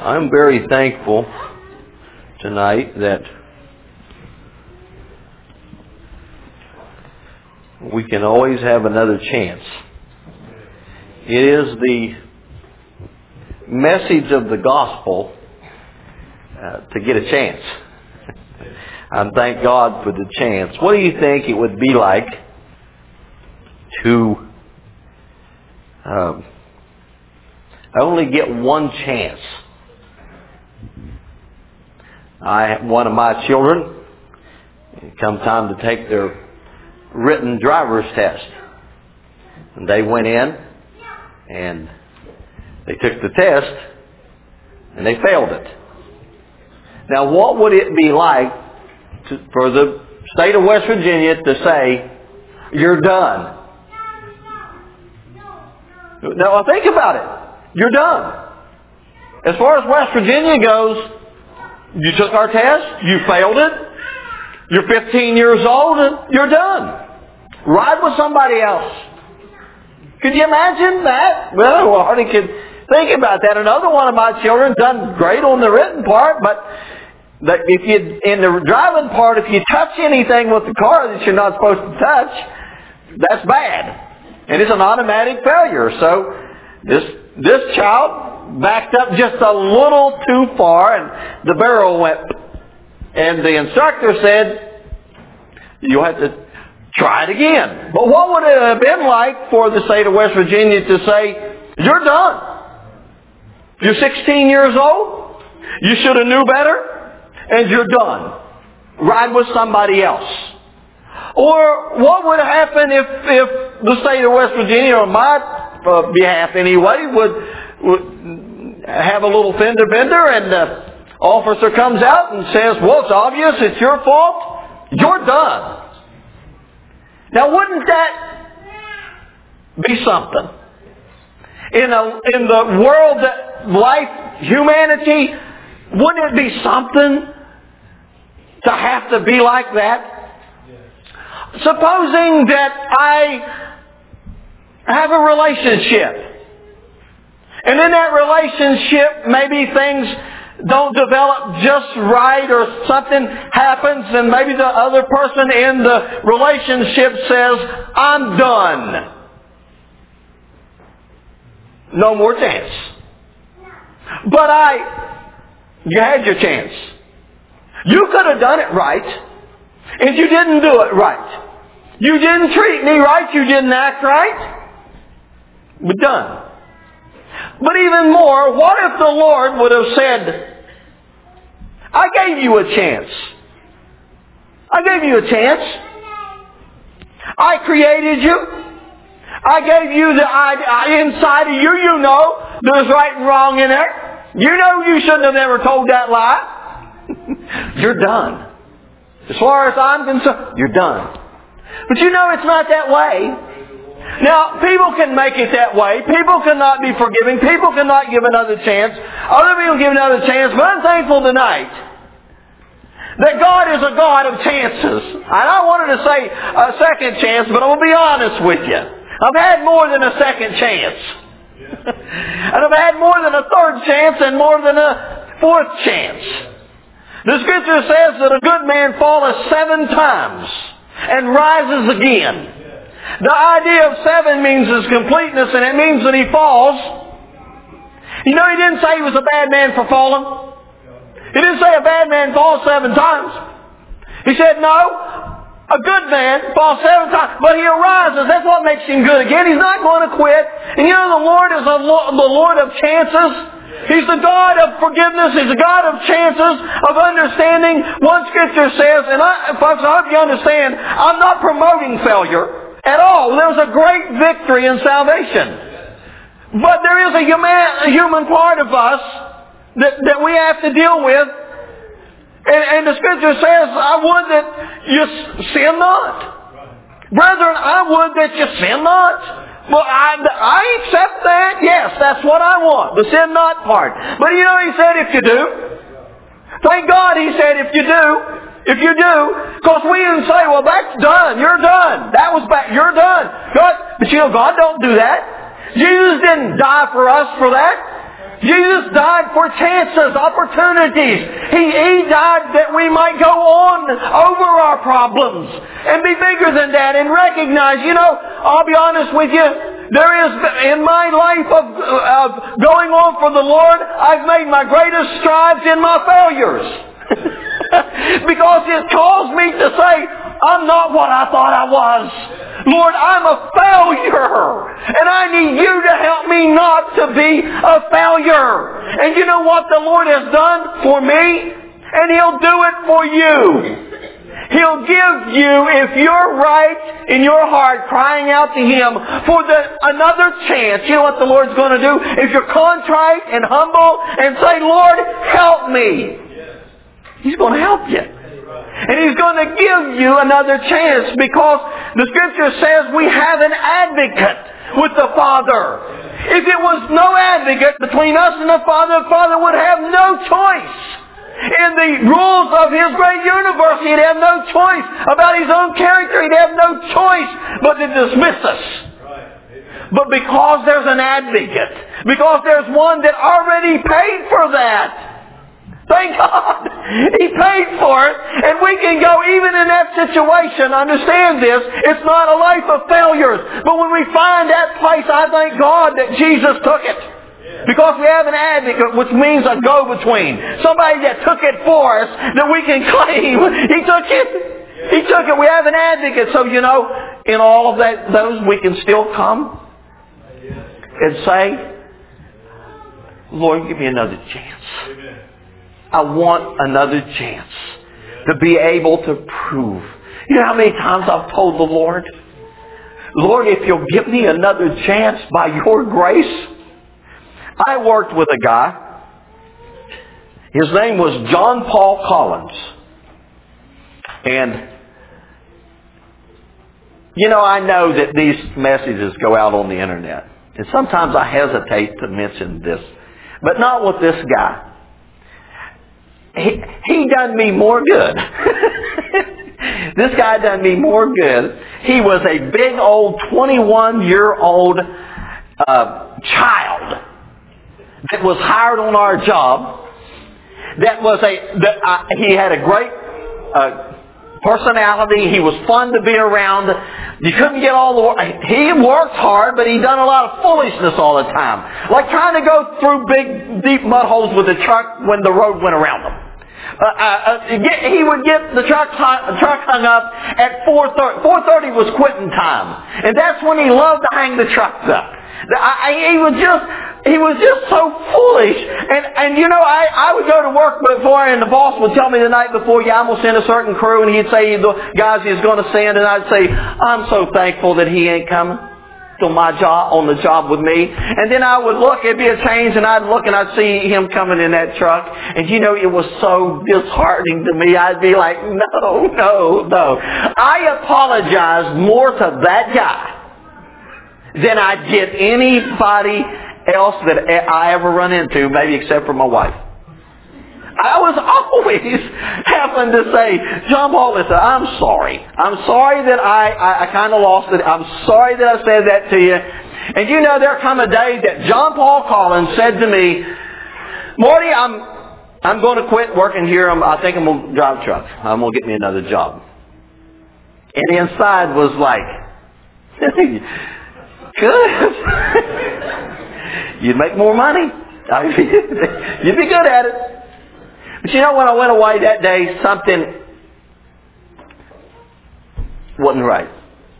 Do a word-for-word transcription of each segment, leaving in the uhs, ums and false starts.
I'm very thankful tonight that we can always have another chance. It is the message of the gospel uh, to get a chance. And thank God for the chance. What do you think it would be like to um, only get one chance? I one of my children, it come time to take their written driver's test. And they went in and they took the test and they failed it. Now what would it be like to, for the state of West Virginia to say, you're done? Now think about it. You're done. As far as West Virginia goes, you took our test, you failed it, you're fifteen years old, and you're done. Ride with somebody else. Could you imagine that? Well, I hardly could think about that. Another one of my children done great on the written part, but the, if you in the driving part, if you touch anything with the car that you're not supposed to touch, that's bad, and it's an automatic failure. So this this child backed up just a little too far, and the barrel went. And the instructor said, "You have to try it again." But what would it have been like for the state of West Virginia to say, "You're done. You're sixteen years old. You should have knew better, and you're done. Ride with somebody else." Or what would happen if if the state of West Virginia, on my uh, behalf anyway, would would have a little fender bender, and the officer comes out and says, "Well, it's obvious. It's your fault. You're done." Now, wouldn't that be something? In a in the world that life, humanity, wouldn't it be something to have to be like that? Supposing that I have a relationship, and in that relationship maybe things don't develop just right, or something happens, and maybe the other person in the relationship says, "I'm done. No more chance." But I, you had your chance. You could have done it right, and you didn't do it right. You didn't treat me right. You didn't act right. But done. But even more, what if the Lord would have said, "I gave you a chance. I gave you a chance. I created you. I gave you the I, inside of you, you know there's right and wrong in there. You know you shouldn't have ever told that lie. You're done. As far as I'm concerned, you're done." But you know it's not that way. Now, people can make it that way. People cannot be forgiving. People cannot give another chance. Other people give another chance. But I'm thankful tonight that God is a God of chances. And I wanted to say a second chance, but I'll be honest with you. I've had more than a second chance. And I've had more than a third chance and more than a fourth chance. The Scripture says that a good man falleth seven times and rises again. The idea of seven means his completeness, and it means that he falls. You know, he didn't say he was a bad man for falling. He didn't say a bad man falls seven times. He said, no, a good man falls seven times, but he arises. That's what makes him good again. He's not going to quit. And you know, the Lord is a Lord, the Lord of chances. He's the God of forgiveness. He's the God of chances, of understanding. One Scripture says, and I, folks, I hope you understand, I'm not promoting failure at all. There's a great victory in salvation. But there is a human, a human part of us that, that we have to deal with. And, and the Scripture says, I would that you sin not. Brethren, I would that you sin not. Well, I, I accept that. Yes, that's what I want. The sin not part. But you know, He said if you do. Thank God He said if you do. If you do. Because we didn't say, well, that's done. You're done. That was back. You're done. God, but you know, God don't do that. Jesus didn't die for us for that. Jesus died for chances, opportunities. He, he died that we might go on over our problems and be bigger than that and recognize, you know, I'll be honest with you, there is, in my life of, of going on for the Lord, I've made my greatest strides in my failures. Because it caused me to say, I'm not what I thought I was. Lord, I'm a failure. And I need you to help me not to be a failure. And you know what the Lord has done for me? And He'll do it for you. He'll give you, if you're right in your heart, crying out to Him for the, another chance. You know what the Lord's going to do? If you're contrite and humble and say, Lord, help me. He's going to help you. And He's going to give you another chance, because the Scripture says we have an advocate with the Father. If it was no advocate between us and the Father, the Father would have no choice. In the rules of His great universe, He'd have no choice about His own character. He'd have no choice but to dismiss us. But because there's an advocate, because there's one that already paid for that, thank God! He paid for it, and we can go even in that situation. Understand this, it's not a life of failures. But when we find that place, I thank God that Jesus took it. Because we have an advocate, which means a go-between. Somebody that took it for us, that we can claim. He took it. He took it. We have an advocate. So, you know, in all of that, those, we can still come and say, Lord, give me another chance. I want another chance to be able to prove. You know how many times I've told the Lord, Lord, if you'll give me another chance by your grace. I worked with a guy. His name was John Paul Collins. And, you know, I know that these messages go out on the internet. And sometimes I hesitate to mention this. But not with this guy. He, he done me more good. This guy done me more good. He was a big old twenty-one-year-old uh, child that was hired on our job. That was a, that, uh, he had a great uh, personality. He was fun to be around. You couldn't get all the work. He worked hard, but he done a lot of foolishness all the time. Like trying to go through big, deep mud holes with the truck when the road went around them. Uh, uh, get, he would get the truck, hung, truck hung up at four thirty. four thirty was quitting time. And that's when he loved to hang the trucks up. I, I, he was just, he was just so foolish. And, and you know, I, I would go to work before, and the boss would tell me the night before, yeah, I'm going to send a certain crew, and he'd say the guys he's going to send, and I'd say, I'm so thankful that he ain't coming to my job, on the job with me. And then I would look, it'd be a change, and I'd look and I'd see him coming in that truck. And you know, it was so disheartening to me. I'd be like, no, no, no. I apologize more to that guy than I did anybody else that I ever run into, maybe except for my wife. I was always having to say, John Paul, listen, I'm sorry. I'm sorry that I, I, I kind of lost it. I'm sorry that I said that to you. And you know, there come a day that John Paul Collins said to me, Morty, I'm I'm going to quit working here. I'm, I think I'm going to drive trucks. I'm going to get me another job. And inside was like, good. You'd make more money. You'd be good at it. But you know, when I went away that day, something wasn't right.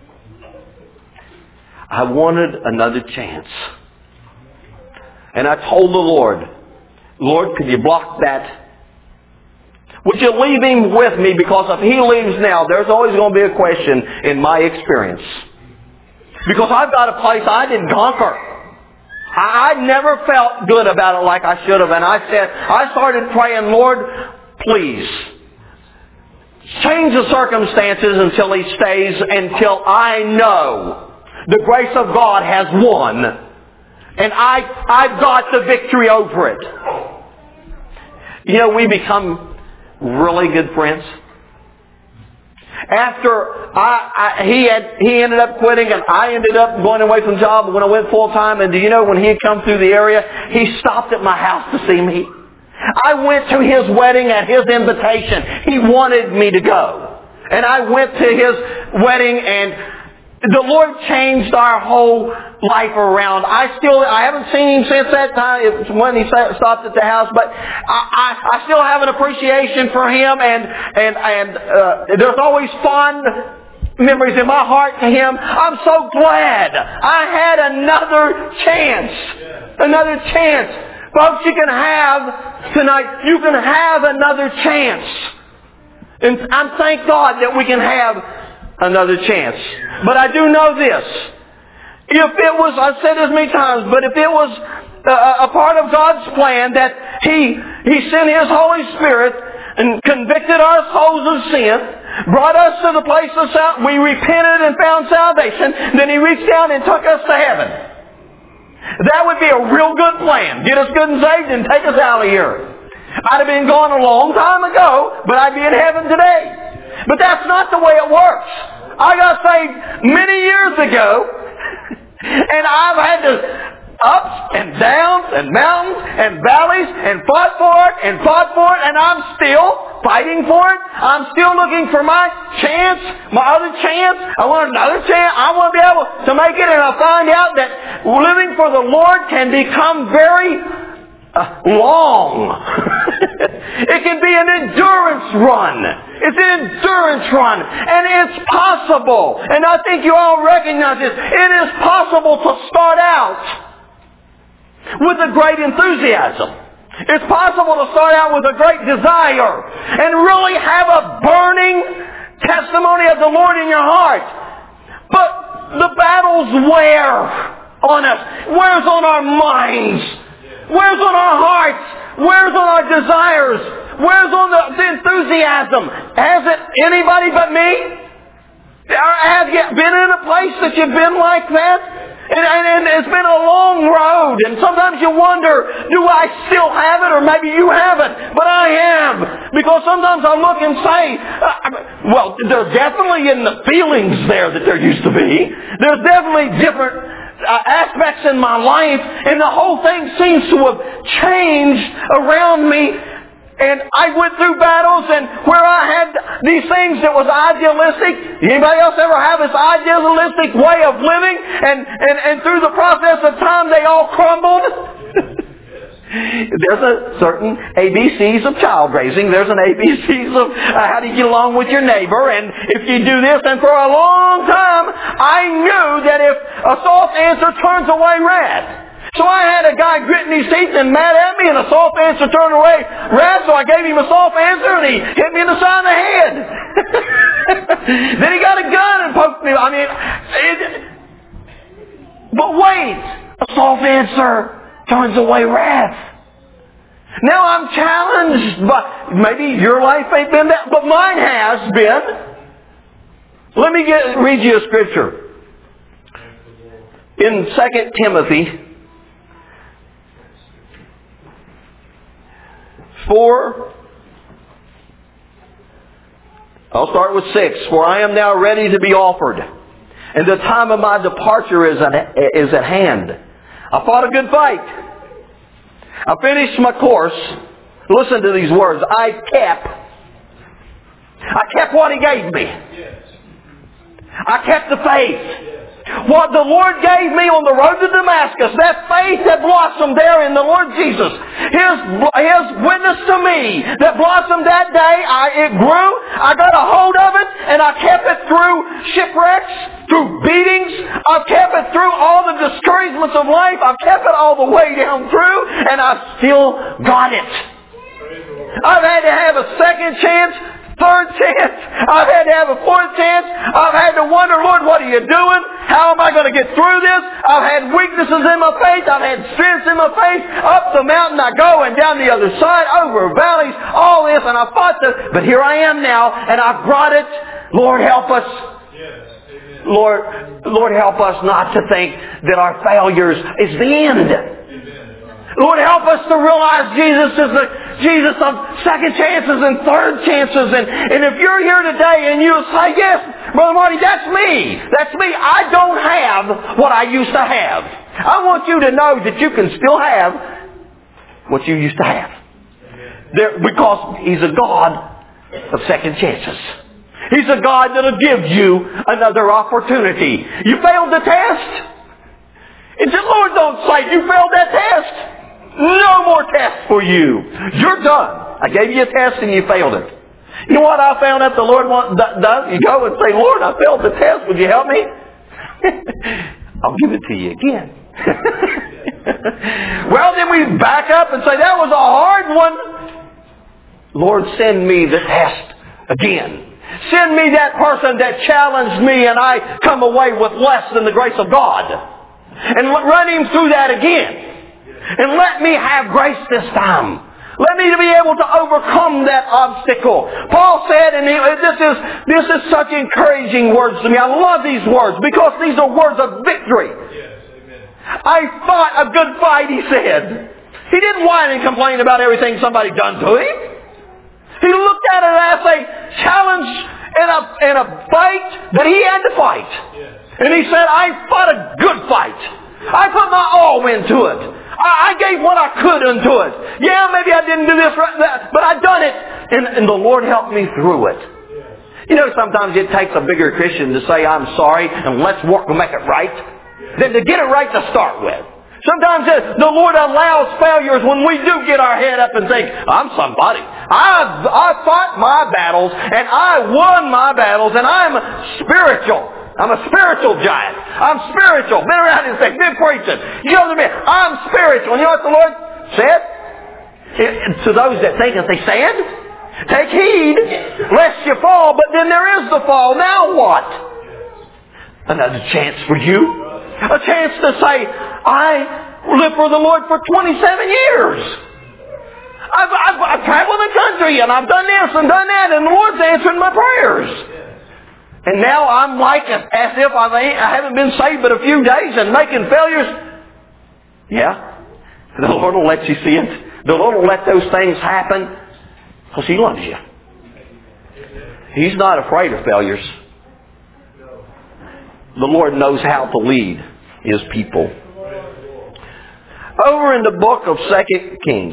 I wanted another chance. And I told the Lord, Lord, could you block that? Would you leave him with me? Because if he leaves now, there's always going to be a question in my experience. Because I've got a place I didn't conquer. I never felt good about it like I should have. And I said, I started praying, Lord, please, change the circumstances until he stays, until I know the grace of God has won. And I, I've got the victory over it. You know, we become really good friends. after I, I, he had, he ended up quitting and I ended up going away from the job when I went full time. And do you know when he had come through the area, he stopped at my house to see me. I went to his wedding at his invitation. He wanted me to go. And I went to his wedding, and the Lord changed our whole life around. I still, I haven't seen him since that time, it was when he stopped at the house, but I, I, I still have an appreciation for him, and, and, and, uh, there's always fond memories in my heart to him. I'm so glad I had another chance. Another chance. Folks, you can have tonight, you can have another chance. And I thank God that we can have another chance. But I do know this. If it was, I've said this many times, but if it was a, a part of God's plan that He, He sent His Holy Spirit and convicted our souls of sin, brought us to the place of salvation, we repented and found salvation, then He reached down and took us to heaven. That would be a real good plan. Get us good and saved and take us out of here. I'd have been gone a long time ago, but I'd be in heaven today. But that's not the way it works. I got saved many years ago, and I've had to ups and downs and mountains and valleys and fought for it and fought for it, and I'm still fighting for it. I'm still looking for my chance, my other chance. I want another chance. I want to be able to make it, and I find out that living for the Lord can become very uh, long. It can be an endurance run. It's an endurance run. And it's possible. And I think you all recognize this. It is possible to start out with a great enthusiasm. It's possible to start out with a great desire and really have a burning testimony of the Lord in your heart. But the battles wear on us. Wears on our minds. Wears on our hearts. Wears on our desires. Wears on the, the enthusiasm. Has it anybody but me? Have you been in a place that you've been like that? And, and, and it's been a long road. And sometimes you wonder, do I still have it? Or maybe you haven't. But I am. Because sometimes I look and say, uh, well, there's definitely in the feelings there that there used to be. There's definitely different uh, aspects in my life. And the whole thing seems to have changed around me. And I went through battles, and where I had these things that was idealistic. Anybody else ever have this idealistic way of living? And, and, and through the process of time, they all crumbled? There's a certain A B Cs of child raising. There's an A B Cs of uh, how do you get along with your neighbor. And if you do this, and for a long time, I knew that if a soft answer turns away wrath. So I had a guy gritting his teeth and mad at me, and a soft answer turned away wrath, so I gave him a soft answer, and he hit me in the side of the head. Then he got a gun and poked me. I mean, it, but wait, a soft answer turns away wrath. Now I'm challenged, but maybe your life ain't been that, but mine has been. Let me get, read you a scripture. In Second Timothy four, I'll start with six. For I am now ready to be offered, and the time of my departure is at, is at hand. I fought a good fight. I finished my course. Listen to these words. I kept. I kept what He gave me. I kept the faith. What the Lord gave me on the road to Damascus, that faith that blossomed there in the Lord Jesus, His, His witness to me that blossomed that day, I, it grew, I got a hold of it, and I kept it through shipwrecks, through beatings, I've kept it through all the discouragements of life, I've kept it all the way down through, and I've still got it. I've had to have a second chance, third chance. I've had to have a fourth chance. I've had to wonder, Lord, what are you doing? How am I going to get through this? I've had weaknesses in my faith. I've had strengths in my faith. Up the mountain I go and down the other side, over valleys, all this, and I fought this. But here I am now, and I've brought it. Lord, help us. Lord, Lord, help us not to think that our failures is the end. Lord, help us to realize Jesus is the Jesus of second chances and third chances. And, and if you're here today and you say, yes, Brother Marty, that's me. That's me. I don't have what I used to have. I want you to know that you can still have what you used to have. There, because He's a God of second chances. He's a God that'll give you another opportunity. You failed the test? And the Lord don't say, you failed that test. No more tests for you. You're done. I gave you a test and you failed it. You know what I found out the Lord want, does? You go and say, Lord, I failed the test. Would you help me? I'll give it to you again. Well, then we back up and say, that was a hard one. Lord, send me the test again. Send me that person that challenged me and I come away with less than the grace of God. And run him through that again. And let me have grace this time. Let me be able to overcome that obstacle. Paul said, and this is, this is such encouraging words to me. I love these words because these are words of victory. I fought a good fight, he said. He didn't whine and complain about everything somebody done to him. He looked at it as a challenge and a, and a fight that he had to fight. And he said, I fought a good fight. I put my all into it. I, I gave what I could into it. Yeah, maybe I didn't do this right, that, but I done it. And, and the Lord helped me through it. You know, sometimes it takes a bigger Christian to say, I'm sorry, and let's work to make it right, than to get it right to start with. Sometimes the Lord allows failures when we do get our head up and think, I'm somebody. I, I fought my battles, and I won my battles, and I'm spiritual. I'm a spiritual giant. I'm spiritual. Been around this thing. Been preaching. You know what I mean? I'm spiritual. And you know what the Lord said? To those that think that they stand, take heed lest you fall. But then there is the fall. Now what? Another chance for you. A chance to say, I lived for the Lord for twenty-seven years. I've, I've, I've traveled the country and I've done this and done that, and the Lord's answering my prayers. And now I'm like as if I haven't been saved but a few days and making failures. Yeah. The Lord will let you see it. The Lord will let those things happen because He loves you. He's not afraid of failures. The Lord knows how to lead His people. Over in the book of Second Kings.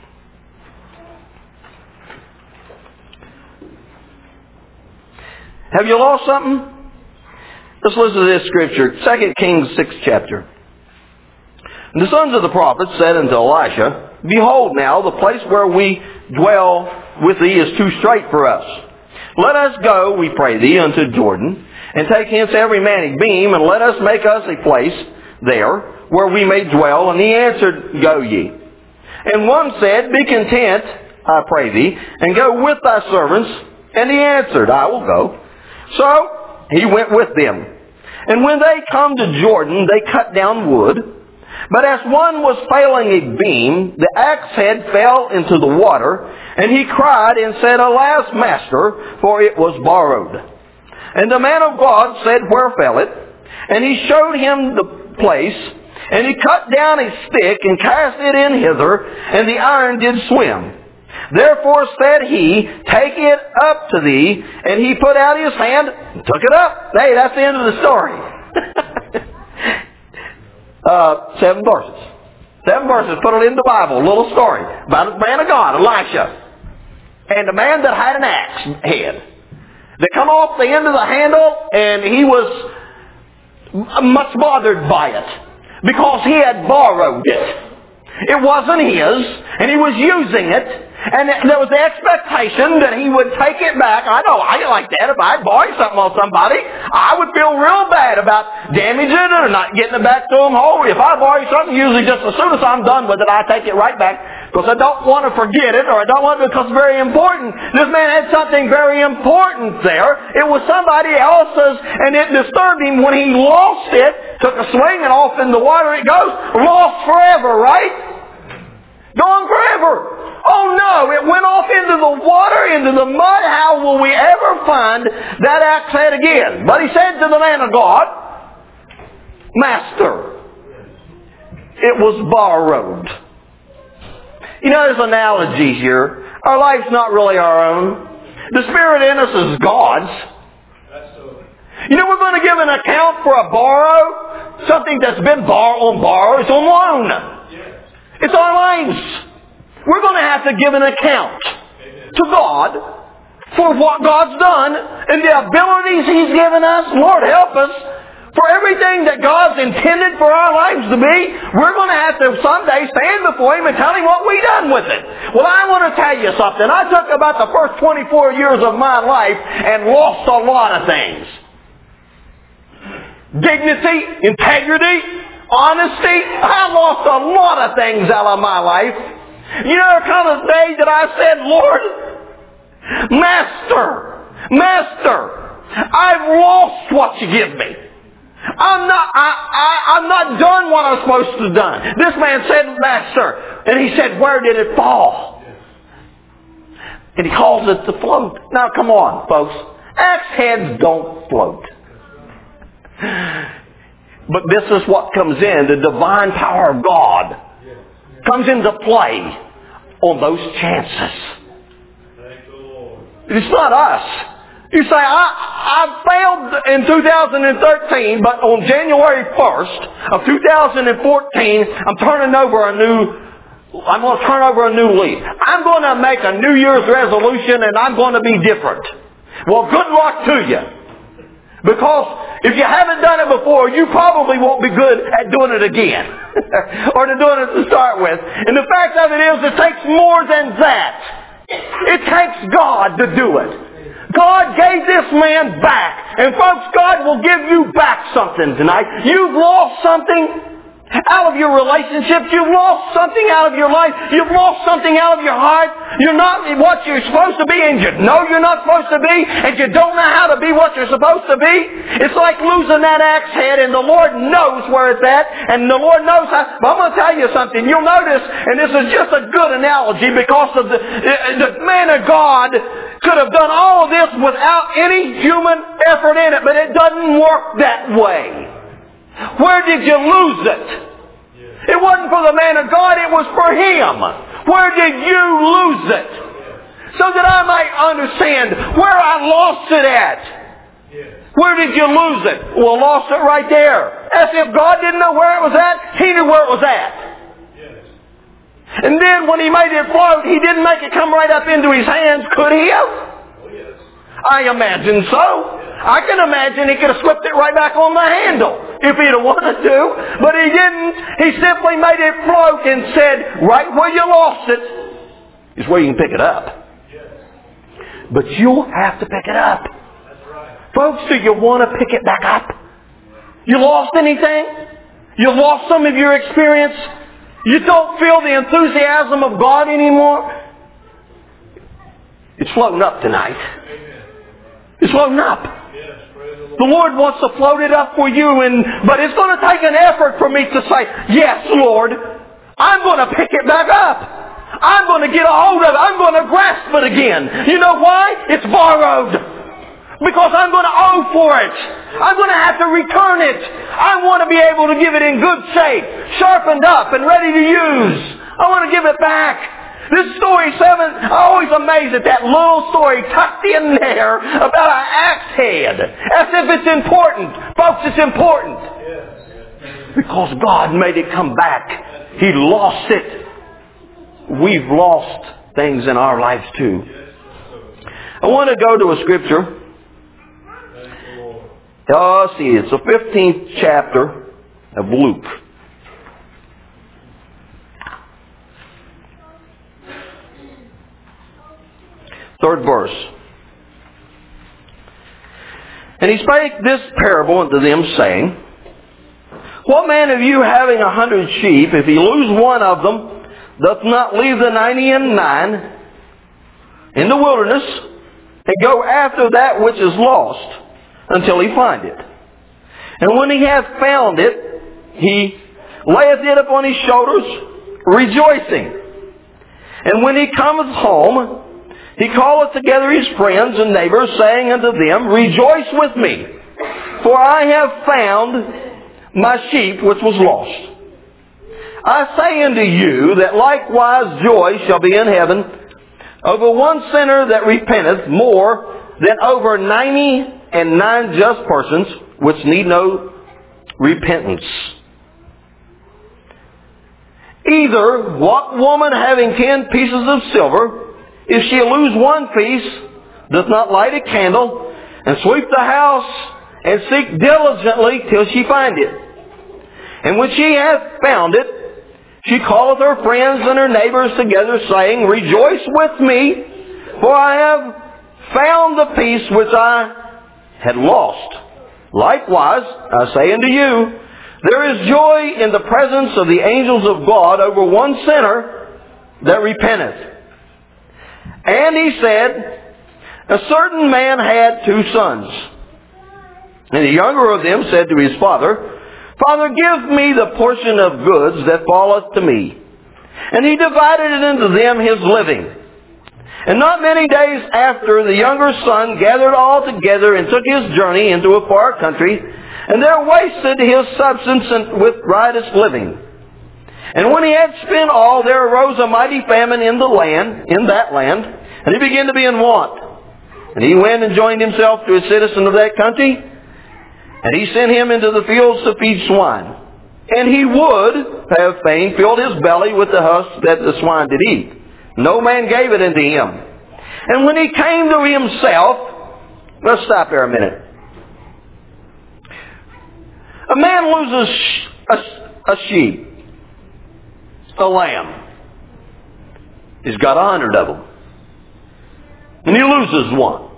Have you lost something? Let's listen to this scripture. Second Kings sixth chapter. And the sons of the prophets said unto Elisha, Behold now, the place where we dwell with thee is too strait for us. Let us go, we pray thee, unto Jordan, and take hence every man a beam, and let us make us a place there, where we may dwell. And he answered, Go ye. And one said, Be content, I pray thee, and go with thy servants. And he answered, I will go. So he went with them. And when they come to Jordan, they cut down wood. But as one was failing a beam, the axe head fell into the water, and he cried and said, Alas, master, for it was borrowed. And the man of God said, Where fell it? And he showed him the place, and he cut down a stick and cast it in hither, and the iron did swim. Therefore said he, Take it up to thee. And he put out his hand and took it up. Hey, that's the end of the story. uh, seven verses. Seven verses. Put it in the Bible. A little story about a man of God, Elisha. And a man that had an axe head. That come off the end of the handle, and he was much bothered by it. Because he had borrowed it. It wasn't his, and he was using it. And there was the expectation that he would take it back. I know, I like that. If I borrowed something on somebody, I would feel real bad about damaging it or not getting it back to them whole. If I borrow something, usually just as soon as I'm done with it, I take it right back. Because I don't want to forget it, or I don't want it because it's very important. This man had something very important there. It was somebody else's, and it disturbed him when he lost it. Took a swing and off in the water it goes. Lost forever, right? Gone forever. Oh no, it went off into the water, into the mud. How will we ever find that axe head again? But he said to the man of God, Master, it was borrowed. You know, there's an analogy here. Our life's not really our own. The Spirit in us is God's. You know, we're going to give an account for a borrow. Something that's been borrowed on borrow. It's on loan. It's our lives. We're going to have to give an account to God for what God's done and the abilities He's given us. Lord, help us. For everything that God's intended for our lives to be, we're going to have to someday stand before Him and tell Him what we done with it. Well, I want to tell you something. I took about the first twenty-four years of my life and lost a lot of things. Dignity, integrity, honesty. I lost a lot of things out of my life. You know, there comes a day that I said, Lord, Master, Master, I've lost what you give me. I'm not, I, I, I'm not done what I'm supposed to have done. This man said, Master, and he said, where did it fall? And he calls it to float. Now, come on, folks. Axe heads don't float. But this is what comes in. The divine power of God comes into play on those chances. It's not us. You say, I, I failed in two thousand thirteen, but on January first of two thousand fourteen, I'm turning over a new, I'm going to turn over a new leaf. I'm going to make a New Year's resolution and I'm going to be different. Well, good luck to you. Because if you haven't done it before, you probably won't be good at doing it again. or to doing it to start with. And the fact of it is, it takes more than that. It takes God to do it. God gave this man back. And folks, God will give you back something tonight. You've lost something out of your relationships. You've lost something out of your life. You've lost something out of your heart. You're not what you're supposed to be, and you know you're not supposed to be, and you don't know how to be what you're supposed to be. It's like losing that axe head, and the Lord knows where it's at, and the Lord knows how. But I'm going to tell you something. You'll notice, and this is just a good analogy, because of the, the man of God could have done all of this without any human effort in it, but it doesn't work that way. Where did you lose it? It wasn't for the man of God, it was for him. Where did you lose it? So that I might understand where I lost it at. Where did you lose it? Well, lost it right there. As if God didn't know where it was at, He knew where it was at. And then when He made it float, He didn't make it come right up into His hands, could He have? I imagine so. I can imagine He could have slipped it right back on the handle if He'd have wanted to. But He didn't. He simply made it float and said, right where you lost it is where you can pick it up. But you'll have to pick it up. Folks, do you want to pick it back up? You lost anything? You lost some of your experience? You don't feel the enthusiasm of God anymore? It's floating up tonight. It's floating up. The Lord wants to float it up for you, and but it's going to take an effort for me to say, yes, Lord, I'm going to pick it back up. I'm going to get a hold of it. I'm going to grasp it again. You know why? It's borrowed. Because I'm going to owe for it. I'm going to have to return it. I want to be able to give it in good shape, sharpened up and ready to use. I want to give it back. This story seven, I'm always amazed at that little story tucked in there about an axe head. As if it's important. Folks, it's important. Because God made it come back. He lost it. We've lost things in our lives too. I want to go to a scripture. Oh, let's see, it's the fifteenth chapter of Luke. Third verse. And he spake this parable unto them, saying, What man of you having a hundred sheep, if he lose one of them, doth not leave the ninety and nine in the wilderness, and go after that which is lost, until he find it? And when he hath found it, he layeth it upon his shoulders, rejoicing. And when he cometh home, he calleth together his friends and neighbors, saying unto them, Rejoice with me, for I have found my sheep which was lost. I say unto you that likewise joy shall be in heaven over one sinner that repenteth more than over ninety and nine just persons which need no repentance. Either what woman having ten pieces of silver, if she lose one piece, doth not light a candle, and sweep the house, and seek diligently till she find it? And when she hath found it, she calleth her friends and her neighbors together, saying, Rejoice with me, for I have found the piece which I had lost. Likewise, I say unto you, there is joy in the presence of the angels of God over one sinner that repenteth. And he said, A certain man had two sons. And the younger of them said to his father, Father, give me the portion of goods that falleth to me. And he divided it unto them his living. And not many days after, the younger son gathered all together and took his journey into a far country, and there wasted his substance with riotous living. And when he had spent all, there arose a mighty famine in the land, in that land, and he began to be in want. And he went and joined himself to a citizen of that country, and he sent him into the fields to feed swine. And he would have fain filled his belly with the husk that the swine did eat. No man gave it unto him. And when he came to himself, let's stop there a minute. A man loses a, a sheep, a lamb. He's got a hundred of them. And he loses one.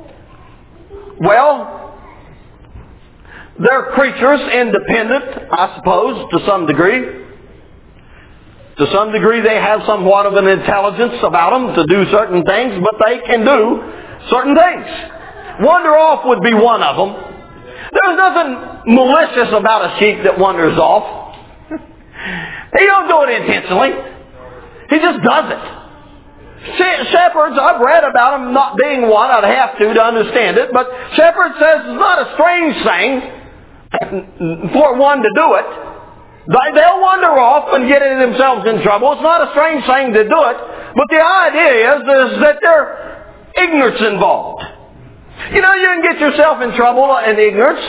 Well, they're creatures independent, I suppose, to some degree. To some degree they have somewhat of an intelligence about them to do certain things, but they can do certain things. Wander off would be one of them. There's nothing malicious about a sheep that wanders off. He don't do it intentionally. He just does it. Shepherds, I've read about them not being one. I'd have to to understand it. But Shepherd says it's not a strange thing for one to do it. They'll wander off and get themselves in trouble. It's not a strange thing to do it. But the idea is, is that there's ignorance involved. You know, you can get yourself in trouble in ignorance.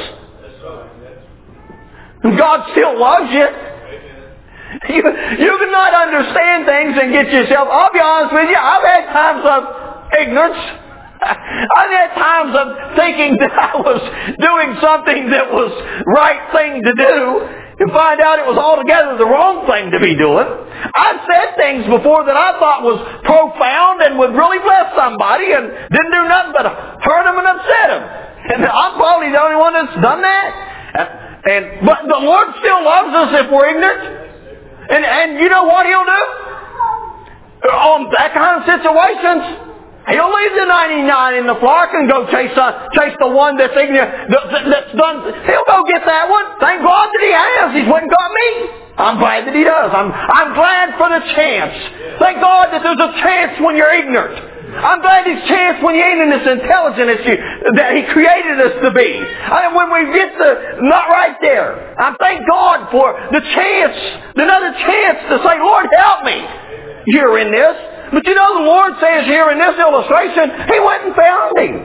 God still loves you. You, you cannot understand things and get yourself... I'll be honest with you, I've had times of ignorance. I've had times of thinking that I was doing something that was right thing to do and find out it was altogether the wrong thing to be doing. I've said things before that I thought was profound and would really bless somebody and didn't do nothing but hurt them and upset them. And I'm probably the only one that's done that. And, and But the Lord still loves us if we're ignorant. And, and you know what He'll do? On that kind of situations, He'll leave the ninety-nine in the flock and go chase uh, chase the one that's ignorant, that's done. He'll go get that one. Thank God that He has. He's went and got me. I'm glad that He does. I'm, I'm glad for the chance. Thank God that there's a chance when you're ignorant. I'm glad He's chance when you ain't as intelligent as you, that He created us to be. And when we get the, not right there, I thank God for the chance, another chance to say, Lord, help me here in this. But you know, the Lord says here in this illustration, He went and found him.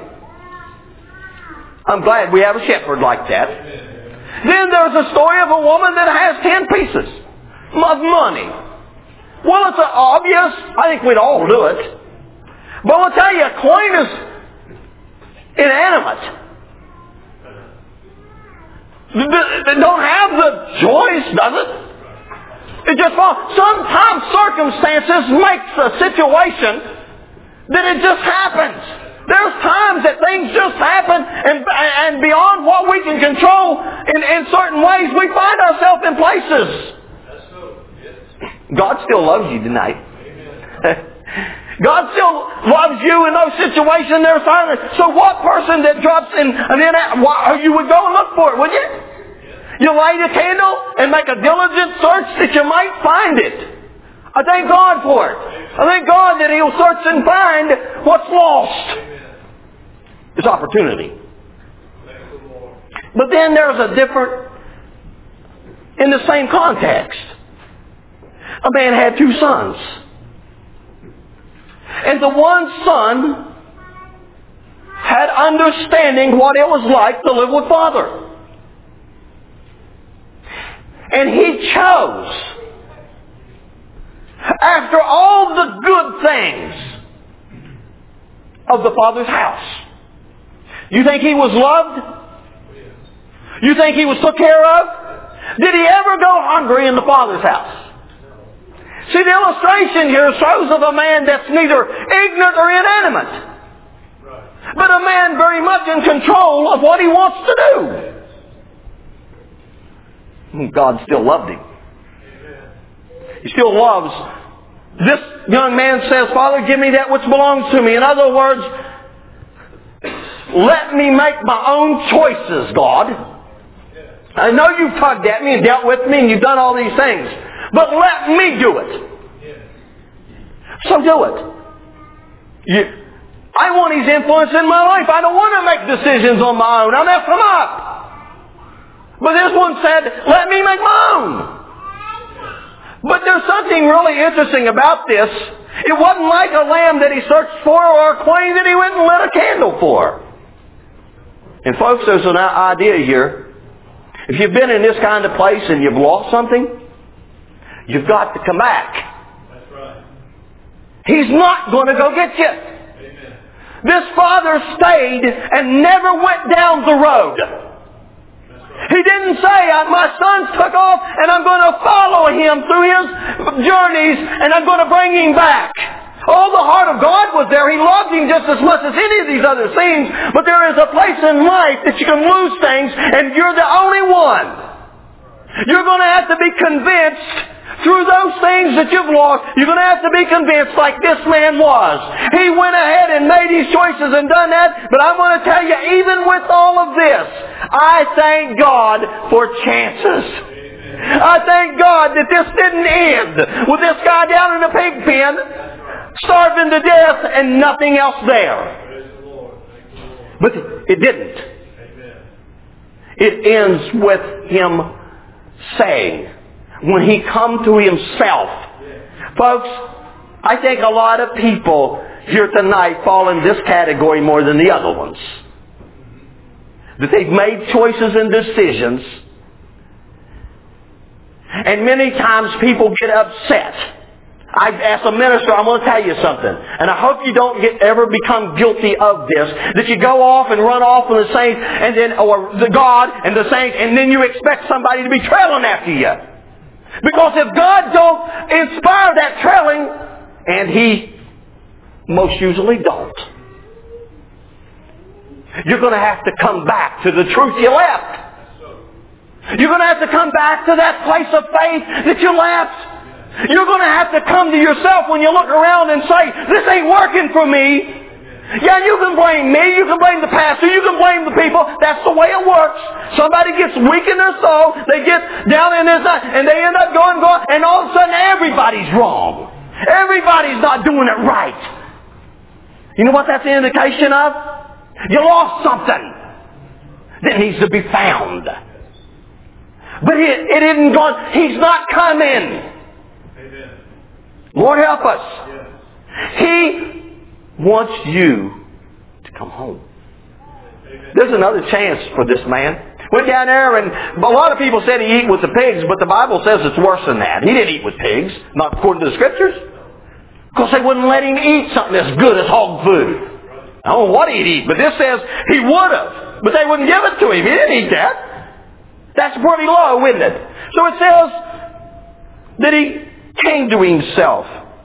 I'm glad we have a shepherd like that. Then there's a story of a woman that has ten pieces of money. Well, it's obvious. I think we'd all do it. But I'll tell you, a coin is inanimate. They don't have the choice, does it? It just falls. Sometimes circumstances makes a situation that it just happens. There's times that things just happen, and, and beyond what we can control, in, in certain ways, we find ourselves in places. God still loves you tonight. God still loves you in those situations. There's times. So what person that drops in, and then you would go and look for it, would you? You light a candle and make a diligent search that you might find it. I thank God for it. I thank God that He'll search and find what's lost. It's opportunity. But then there's a different, in the same context, A man had two sons. And the one son had understanding what it was like to live with father. And he chose, after all the good things of the father's house. You think he was loved? You think he was took care of? Did he ever go hungry in the father's house? See, the illustration here shows of a man that's neither ignorant or inanimate, but a man very much in control of what he wants to do. God still loved him. He still loves. This young man says, Father, give me that which belongs to me. In other words, let me make my own choices, God. I know you've tugged at me and dealt with me and you've done all these things, but let me do it. So do it. You, I want His influence in my life. I don't want to make decisions on my own. I mess them up. But this one said, let me make my own. But there's something really interesting about this. It wasn't like a lamb that he searched for or a coin that he went and lit a candle for. And folks, there's an idea here. If you've been in this kind of place and you've lost something, you've got to come back. That's right. He's not going to go get you. Amen. This father stayed and never went down the road. He didn't say, my son's took off and I'm going to follow him through his journeys and I'm going to bring him back. Oh, the heart of God was there. He loved him just as much as any of these other things. But there is a place in life that you can lose things and you're the only one. You're going to have to be convinced through those things that you've lost. You're going to have to be convinced like this man was. He went ahead and made his choices and done that. But I'm going to tell you, even with all of this, I thank God for chances. I thank God that this didn't end with this guy down in the pig pen, starving to death and nothing else there. But it didn't. It ends with him saying, when he come to himself. Folks, I think a lot of people here tonight fall in this category more than the other ones. That they've made choices and decisions. And many times people get upset. I, as a minister, I'm going to tell you something. And I hope you don't get, ever become guilty of this. That you go off and run off with the saints and then, or the God and the saints, and then you expect somebody to be trailing after you. Because if God don't inspire that trailing, and He most usually don't, you're going to have to come back to the truth you left. You're going to have to come back to that place of faith that you left. You're going to have to come to yourself when you look around and say, this ain't working for me. Yeah, you can blame me, you can blame the pastor, you can blame the people. That's the way it works. Somebody gets weak in their soul, they get down in their side, and they end up going, going, and all of a sudden everybody's wrong. Everybody's not doing it right. You know what that's an indication of? You lost something that needs to be found. But it, it isn't gone. He's not coming. Amen. Lord help us. Yes. He wants you to come home. Amen. There's another chance for this man. Went down there and a lot of people said he ate with the pigs, but the Bible says it's worse than that. He didn't eat with pigs, not according to the Scriptures. Because they wouldn't let him eat something as good as hog food. I don't know what he'd eat, but this says he would have. But they wouldn't give it to him. He didn't eat that. That's pretty low, isn't it? So it says that he came to himself.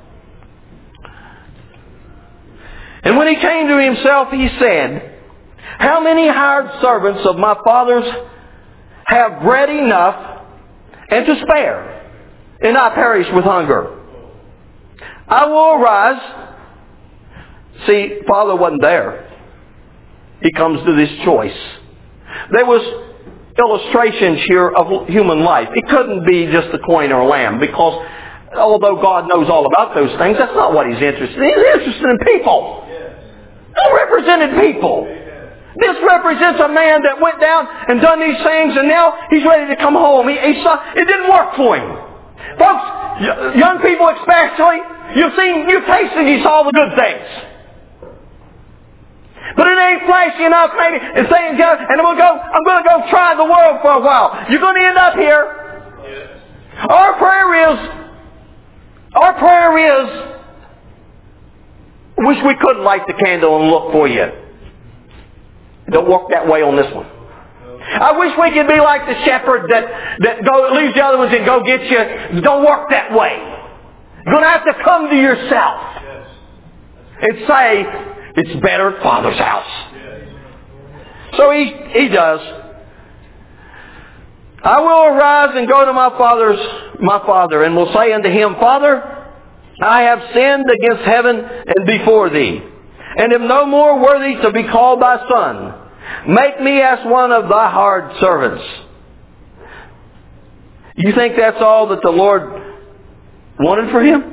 And when he came to himself, he said, how many hired servants of my father's have bread enough and to spare, and I perish with hunger? I will arise. See, Father wasn't there. He comes to this choice. There was illustrations here of human life. It couldn't be just a coin or a lamb, because although God knows all about those things, that's not what He's interested in. He's interested in people. They represented people. This represents a man that went down and done these things, and now he's ready to come home. He, he saw, it didn't work for him. Folks, Y- young people especially, you've seen, you've tasted, you saw the good things. But it ain't flashy enough, maybe, and saying, God, and I'm going to go, I'm going to go try the world for a while. You're going to end up here. Yes. Our prayer is, our prayer is, wish we could light the candle and look for you. It don't work that way on this one. I wish we could be like the shepherd that, that go, leaves the other ones and go get you. It don't work that way. You're going to have to come to yourself and say, it's better at Father's house. So he, he does. I will arise and go to my father's, my father, and will say unto him, Father, I have sinned against heaven and before thee, and am no more worthy to be called thy son. Make me as one of thy hired servants. You think that's all that the Lord wanted for him?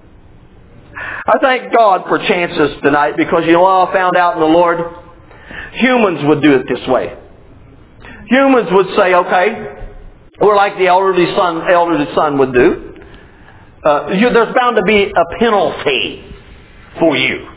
I thank God for chances tonight, because you know what I found out in the Lord? Humans would do it this way. Humans would say, okay, or like the elderly son, elderly son would do. Uh, you, there's bound to be a penalty for you.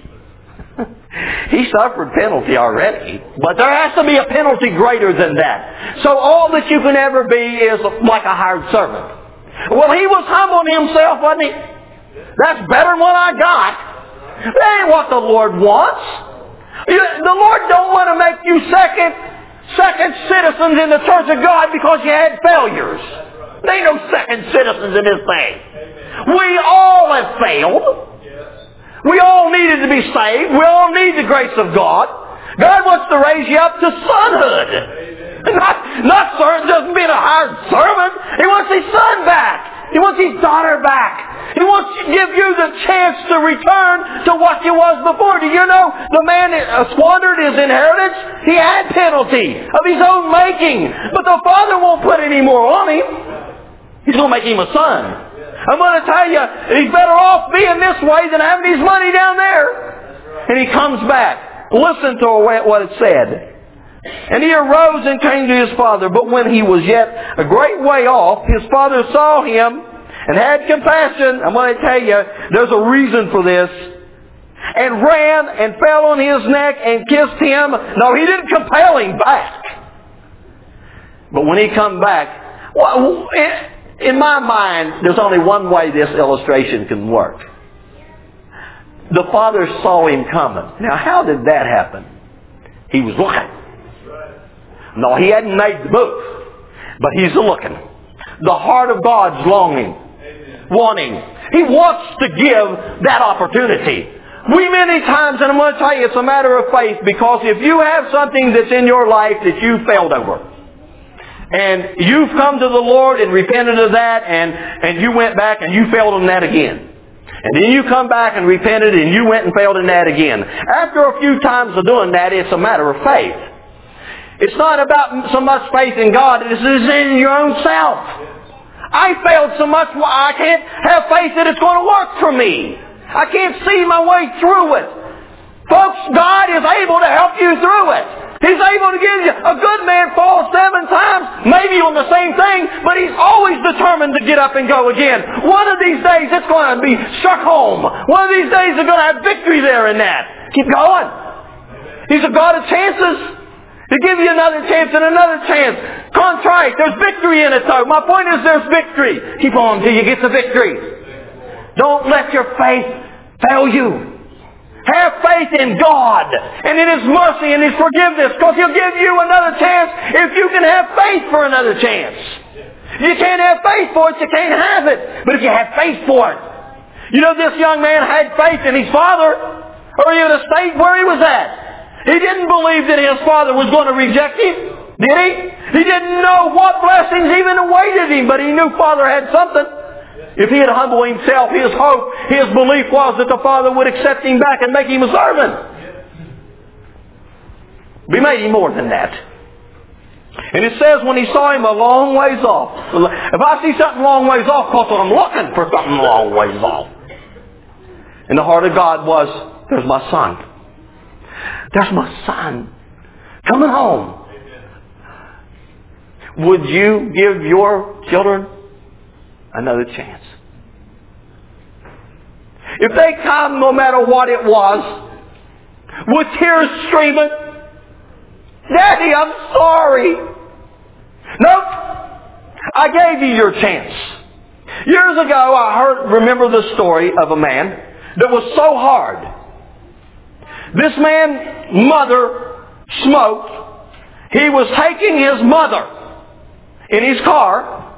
He suffered penalty already, but there has to be a penalty greater than that. So all that you can ever be is like a hired servant. Well, he was humbling himself, wasn't he? That's better than what I got. That ain't what the Lord wants. The Lord don't want to make you second, second citizens in the church of God because you had failures. There ain't no second citizens in this thing. We all have failed. We all needed to be saved. We all need the grace of God. God wants to raise you up to sonhood. Not, not servant, just being a hired servant. He wants his son back. He wants his daughter back. He wants to give you the chance to return to what you was before. Do you know the man squandered his inheritance? He had penalty of his own making. But the Father won't put any more on him. He's going to make him a son. I'm going to tell you, he's better off being this way than having his money down there. And he comes back. Listen to what it said. And he arose and came to his father. But when he was yet a great way off, his father saw him and had compassion. I'm going to tell you, there's a reason for this. And ran and fell on his neck and kissed him. No, he didn't compel him back. But when he come back, well, it, in my mind, there's only one way this illustration can work. The father saw him coming. Now, how did that happen? He was looking. No, he hadn't made the move. But he's looking. The heart of God's longing. Wanting. He wants to give that opportunity. We many times, and I'm going to tell you, it's a matter of faith, because if you have something that's in your life that you failed over, and you've come to the Lord and repented of that, and, and you went back and you failed on that again. And then you come back and repented and you went and failed in that again. After a few times of doing that, it's a matter of faith. It's not about so much faith in God, it's in your own self. I failed so much, I can't have faith that it's going to work for me. I can't see my way through it. Folks, God is able to help you through it. He's able to give you. A good man falls seven times, maybe on the same thing, but he's always determined to get up and go again. One of these days it's going to be struck home. One of these days they're going to have victory there in that. Keep going. He's a God of chances. To give you another chance and another chance. Contrite. There's victory in it though. My point is there's victory. Keep on till you get the victory. Don't let your faith fail you. Have faith in God and in His mercy and His forgiveness, because He'll give you another chance if you can have faith for another chance. You can't have faith for it, you can't have it. But if you have faith for it. You know, this young man had faith in his father, or in the state where he was at. He didn't believe that his father was going to reject him, did he? He didn't know what blessings even awaited him, but he knew Father had something. If he had humbled himself, his hope, his belief was that the Father would accept him back and make him a servant. We made him more than that. And it says when he saw him a long ways off. If I see something a long ways off, because I'm looking for something a long ways off. And the heart of God was, there's my son. There's my son coming home. Would you give your children another chance? if they come no matter what it was, with tears streaming, Daddy, I'm sorry. Nope. I gave you your chance. Years ago, I heard, remember the story of a man that was so hard. This man's mother smoked. He was taking his mother in his car,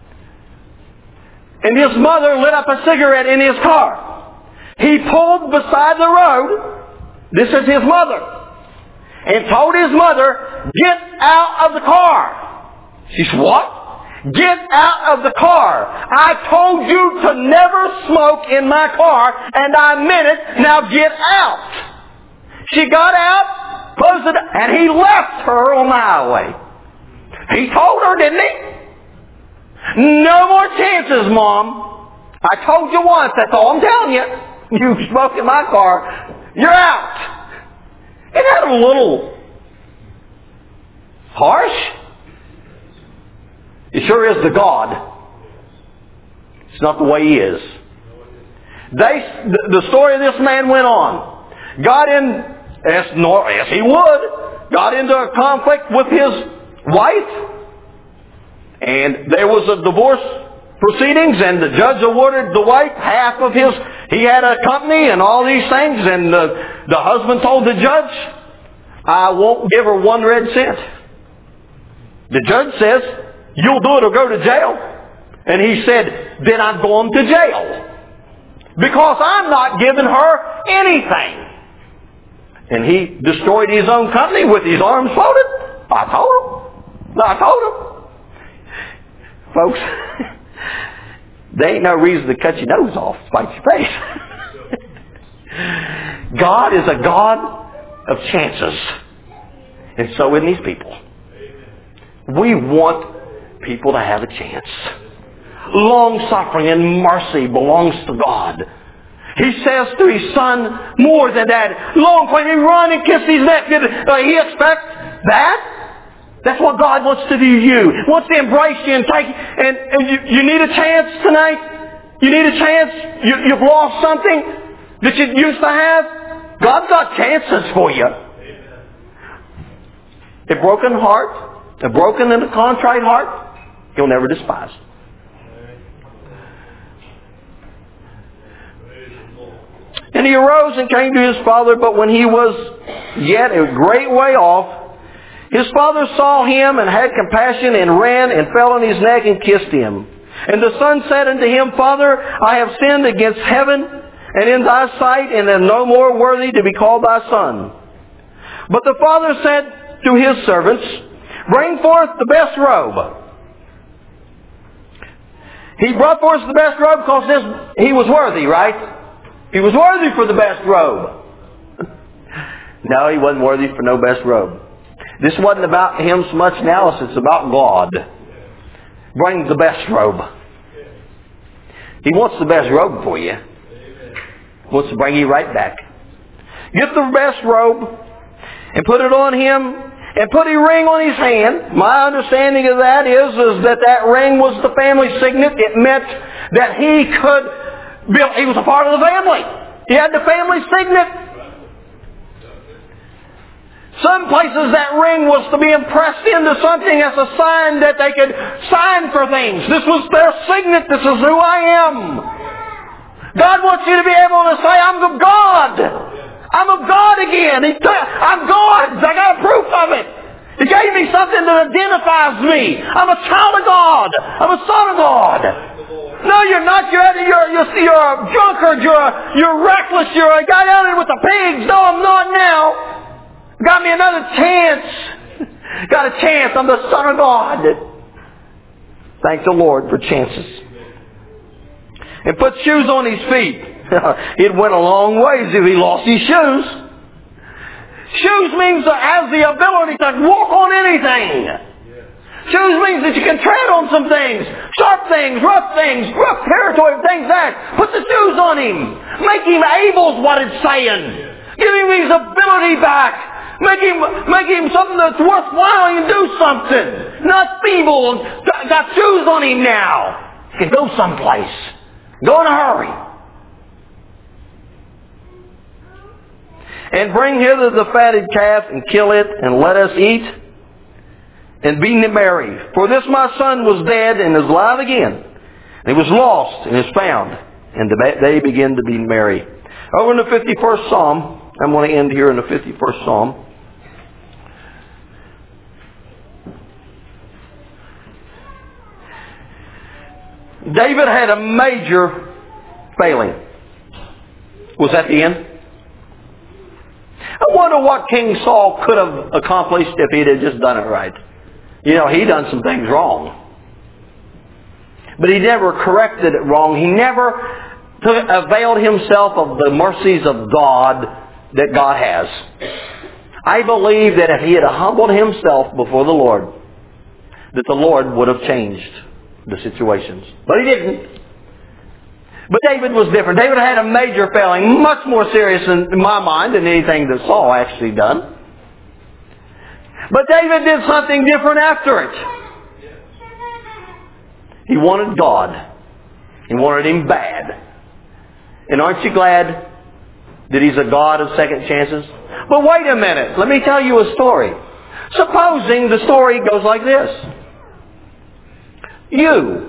and his mother lit up a cigarette in his car. He pulled beside the road, this is his mother, and told his mother, get out of the car. She said, what? Get out of the car. I told you to never smoke in my car, and I meant it. Now get out. She got out, closed it, and he left her on the highway. He told her, didn't he? No more chances, Mom. I told you once, that's all I'm telling you. You smoke in my car, you're out. Isn't that a little harsh? It sure is to God. It's not the way He is. They, the story of this man went on. Got in, as, as he would, got into a conflict with his wife. And there was a divorce proceedings, and the judge awarded the wife half of his, he had a company and all these things, and the, the husband told the judge, I won't give her one red cent. The judge says, you'll do it or go to jail. And he said, then I'm going to jail. Because I'm not giving her anything. And he destroyed his own company with his arms folded. I told him. I told him. Folks, there ain't no reason to cut your nose off, spite your face. God is a God of chances. And so in these people. We want people to have a chance. Long-suffering and mercy belongs to God. He says to His Son more than that. Long for Him, run and kiss His neck. Did uh, He expect that? That's what God wants to do to you. He wants to embrace you and take, and, and you, you need a chance tonight. You need a chance. You, you've lost something that you used to have. God's got chances for you. A broken heart, a broken and a contrite heart, He'll never despise. And he arose and came to his father, but when he was yet a great way off, his father saw him and had compassion and ran and fell on his neck and kissed him. And the son said unto him, Father, I have sinned against heaven and in thy sight, and am no more worthy to be called thy son. But the father said to his servants, Bring forth the best robe. He brought forth the best robe because this, he was worthy, right? He was worthy for the best robe. No, he wasn't worthy for no best robe. This wasn't about him so much now as it's about God. Bring the best robe. He wants the best robe for you. He wants to bring you right back. Get the best robe and put it on him and put a ring on his hand. My understanding of that is, is that that ring was the family signet. It meant that he could build, he was a part of the family. He had the family signet. Some places that ring was to be impressed into something as a sign that they could sign for things. This was their signet. This is who I am. God wants you to be able to say, I'm of God. I'm of God again. He, I'm God's. I got proof of it. He gave me something that identifies me. I'm a child of God. I'm a son of God. No, you're not. You're, you're, you're, you're a drunkard. You're, you're reckless. You're a guy down there with the pigs. No, I'm not now. Got me another chance. Got a chance. I'm the Son of God. Thank the Lord for chances. And put shoes on his feet. It went a long ways if he lost his shoes. Shoes means that has the ability to walk on anything. Shoes means that you can tread on some things. Sharp things, rough things, rough territory, things that. Put the shoes on him. Make him able is what it's saying. Give him his ability back. Make him, make him something that's worthwhile. He can do something. Not feeble. Got shoes on him now. He can go someplace. Go in a hurry. And bring hither the fatted calf, and kill it, and let us eat, and be merry. For this my son was dead, and is alive again. And he was lost, and is found. And they begin to be merry. Over in the fifty-first Psalm, I'm going to end here in the fifty-first Psalm. David had a major failing. Was that the end? I wonder what King Saul could have accomplished if he had just done it right. You know, he done some things wrong. But he never corrected it wrong. He never took, availed himself of the mercies of God that God has. I believe that if he had humbled himself before the Lord, that the Lord would have changed the situations. But he didn't. But David was different. David had a major failing, much more serious in, in my mind than anything that Saul actually done. But David did something different after it. He wanted God. He wanted Him bad. And aren't you glad that He's a God of second chances? But wait a minute. Let me tell you a story. Supposing the story goes like this. You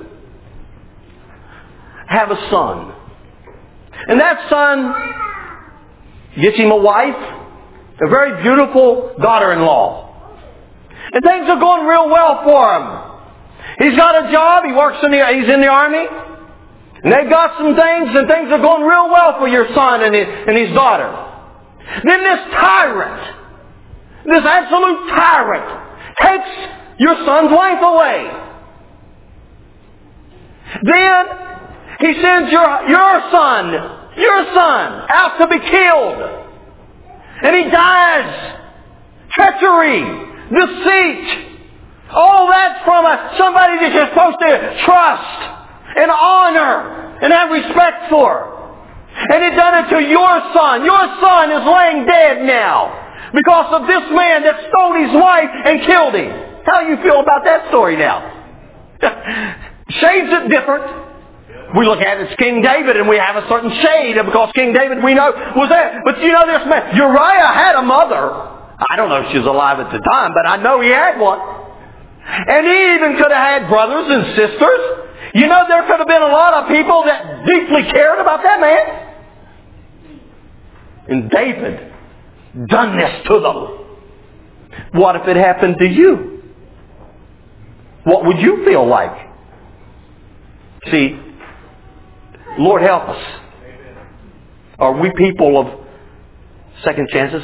have a son. And that son gets him a wife, a very beautiful daughter-in-law. And things are going real well for him. He's got a job. He works in the, he's in the army. And they've got some things, and things are going real well for your son and his, and his daughter. Then this tyrant, this absolute tyrant, takes your son's wife away. Then he sends your, your son, your son, out to be killed. And he dies. Treachery, deceit. All that's from a, somebody that you're supposed to trust and honor and have respect for. And he done it to your son. Your son is laying dead now because of this man that stole his wife and killed him. How do you feel about that story now? Shades it different. We look at it as King David and we have a certain shade because King David we know was there. But you know this man, Uriah had a mother. I don't know if she was alive at the time, but I know he had one. And he even could have had brothers and sisters. You know there could have been a lot of people that deeply cared about that man. And David done this to them. What if it happened to you? What would you feel like? See, Lord help us. Are we people of second chances?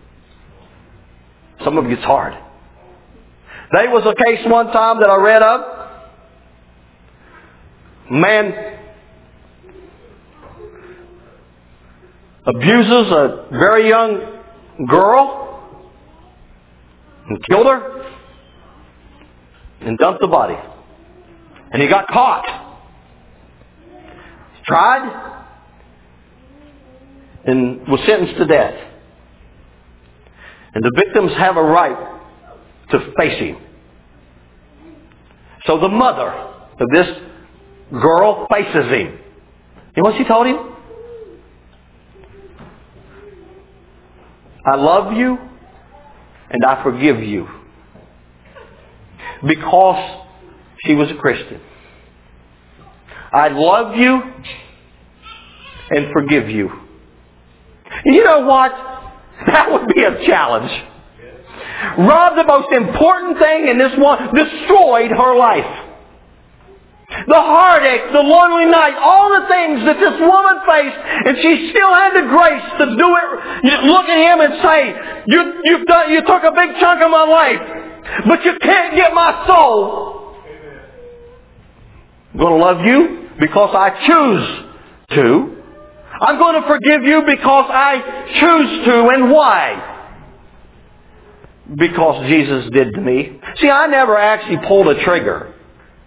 Some of it gets hard. There was a case one time that I read of. Man abuses a very young girl and killed her and dumped the body. And he got caught. Tried and was sentenced to death. And the victims have a right to face him. So the mother of this girl faces him. You know what she told him? I love you and I forgive you. Because she was a Christian. I love you and forgive you. You know what? That would be a challenge. Rob, the most important thing in this one, destroyed her life. The heartache, the lonely night, all the things that this woman faced, and she still had the grace to do it. Look at him and say, you, you've done, you took a big chunk of my life, but you can't get my soul. I'm going to love you because I choose to. I'm going to forgive you because I choose to. And why? Because Jesus did to me. See, I never actually pulled a trigger.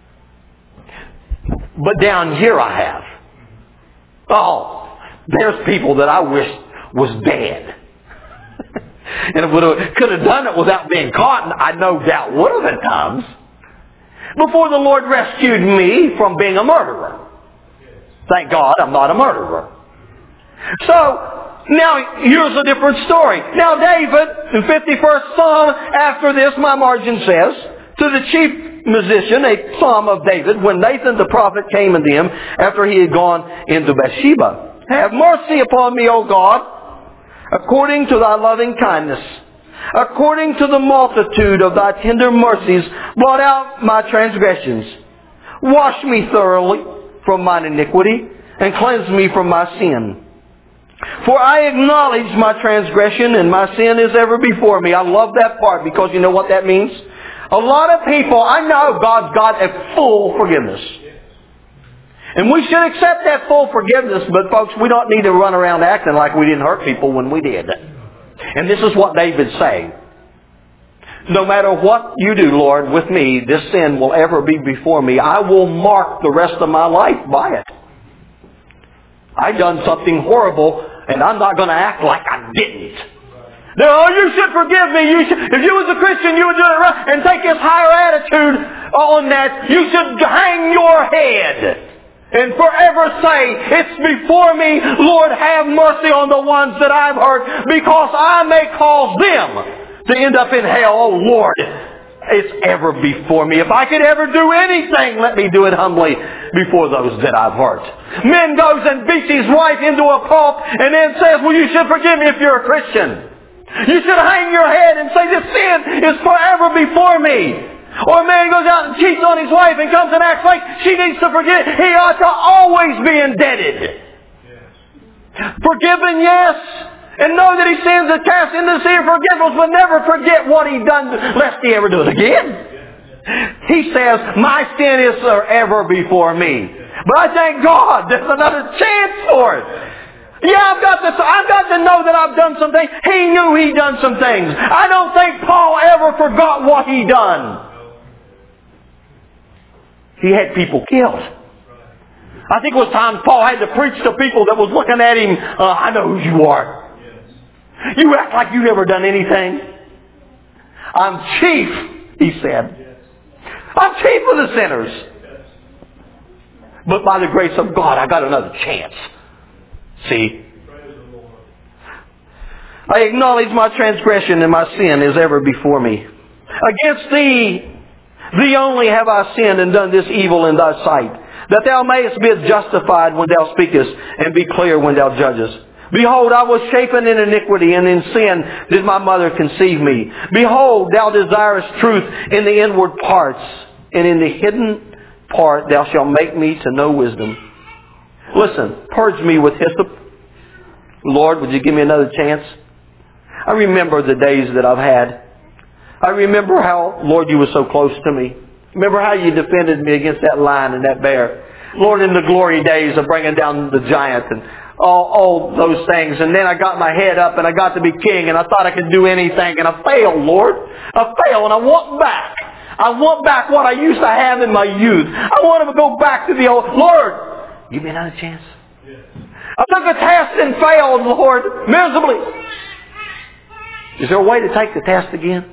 But down here I have. Oh, there's people that I wish was dead. And if I could have done it without being caught, I no doubt would have at times. Before the Lord rescued me from being a murderer. Thank God I'm not a murderer. So, Now, here's a different story. Now, David, in fifty-first Psalm, after this, my margin says, to the chief musician, a psalm of David, when Nathan the prophet came unto him after he had gone into Bathsheba. Have mercy upon me, O God, according to thy loving kindness. According to the multitude of thy tender mercies, blot out my transgressions. Wash me thoroughly from mine iniquity, and cleanse me from my sin. For I acknowledge my transgression, and my sin is ever before me. I love that part, because you know what that means? A lot of people, I know God's got a full forgiveness. And we should accept that full forgiveness, but folks, we don't need to run around acting like we didn't hurt people when we did. And this is what David's saying. No matter what you do, Lord, with me, this sin will ever be before me. I will mark the rest of my life by it. I've done something horrible, and I'm not going to act like I didn't. No, you should forgive me. You should, if you was a Christian, you would do it right. And take this higher attitude on that. You should hang your head and forever say, it's before me. Lord, have mercy on the ones that I've hurt, because I may cause them to end up in hell. Oh, Lord, it's ever before me. If I could ever do anything, let me do it humbly before those that I've hurt. Men goes and beats his wife into a pulp and then says, well, you should forgive me if you're a Christian. You should hang your head and say, this sin is forever before me. Or a man goes out and cheats on his wife and comes and acts like she needs to forget. He ought to always be indebted. Yes. Forgiven, yes. And know that he sins and cast into the sea of forgetfulness, but never forget what he done, lest he ever do it again. He says, my sin is forever before me. But I thank God there's another chance for it. Yeah, I've got to, I've got to know that I've done some things. He knew he done some things. I don't think Paul ever forgot what he done. He had people killed. I think it was times Paul had to preach to people that was looking at him, uh, I know who you are. You act like you've never done anything. I'm chief, he said. I'm chief of the sinners. But by the grace of God, I got another chance. See? I acknowledge my transgression, and my sin is ever before me. Against thee, thee only have I sinned and done this evil in thy sight, that thou mayest be justified when thou speakest, and be clear when thou judgest. Behold, I was shapen in iniquity, and in sin did my mother conceive me. Behold, thou desirest truth in the inward parts, and in the hidden part thou shalt make me to know wisdom. Listen, purge me with hyssop. Lord, would you give me another chance? I remember the days that I've had. I remember how, Lord, you were so close to me. Remember how you defended me against that lion and that bear. Lord, in the glory days of bringing down the giant and all, all those things. And then I got my head up and I got to be king and I thought I could do anything. And I failed, Lord. I failed and I want back. I want back what I used to have in my youth. I want to go back to the old. Lord, give me another chance. Yes. I took a test and failed, Lord, miserably. Is there a way to take the test again?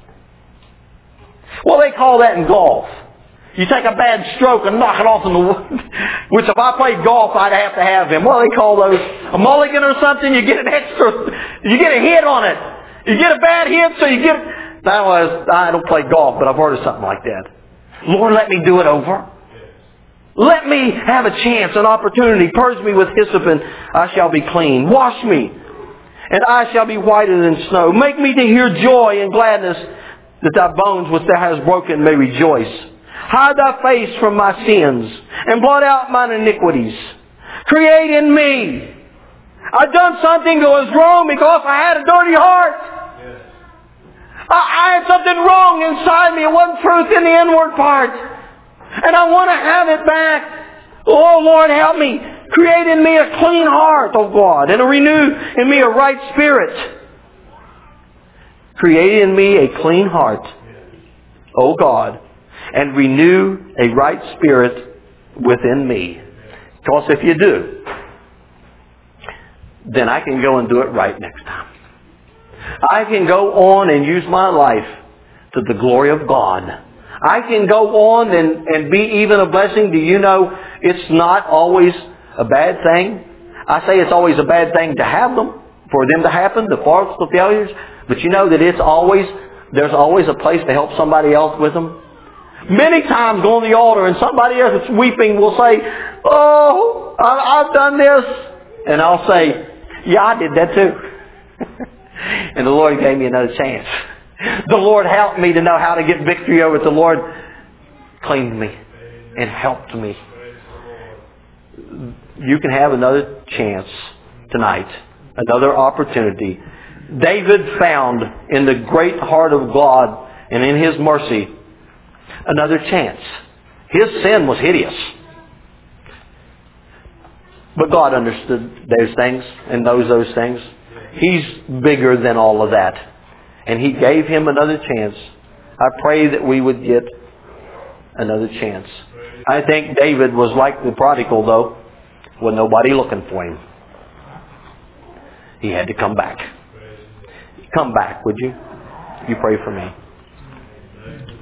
Well, they call that in golf. You take a bad stroke and knock it off in the wood. Which if I played golf, I'd have to have him. Well, they call those a mulligan or something. You get an extra, you get a hit on it. You get a bad hit, so you get... That was, I don't play golf, but I've heard of something like that. Lord, let me do it over. Let me have a chance, an opportunity. Purge me with hyssop and I shall be clean. Wash me and I shall be whiter than snow. Make me to hear joy and gladness, that thy bones which thou hast broken may rejoice. Hide thy face from my sins and blot out mine iniquities. Create in me. I've done something that was wrong because I had a dirty heart. I, I had something wrong inside me. It wasn't truth in the inward part. And I want to have it back. Oh, Lord, help me. Create in me a clean heart, oh God, and a renew in me a right spirit. Create in me a clean heart, oh God, and renew a right spirit within me. Because if you do, then I can go and do it right next time. I can go on and use my life to the glory of God. I can go on and, and be even a blessing. Do you know it's not always a bad thing? I say it's always a bad thing to have them. for them to happen, the faults, the failures. But you know that it's always, there's always a place to help somebody else with them. Many times go on the altar and somebody else that's weeping will say, oh, I, I've done this. And I'll say, yeah, I did that too. And the Lord gave me another chance. The Lord helped me to know how to get victory over it. The Lord cleaned me and helped me. You can have another chance tonight. Another opportunity. David found in the great heart of God and in His mercy another chance. His sin was hideous. But God understood those things and knows those things. He's bigger than all of that. And He gave him another chance. I pray that we would get another chance. I think David was like the prodigal, though, with nobody looking for him. He had to come back. Come back, would you? You pray for me.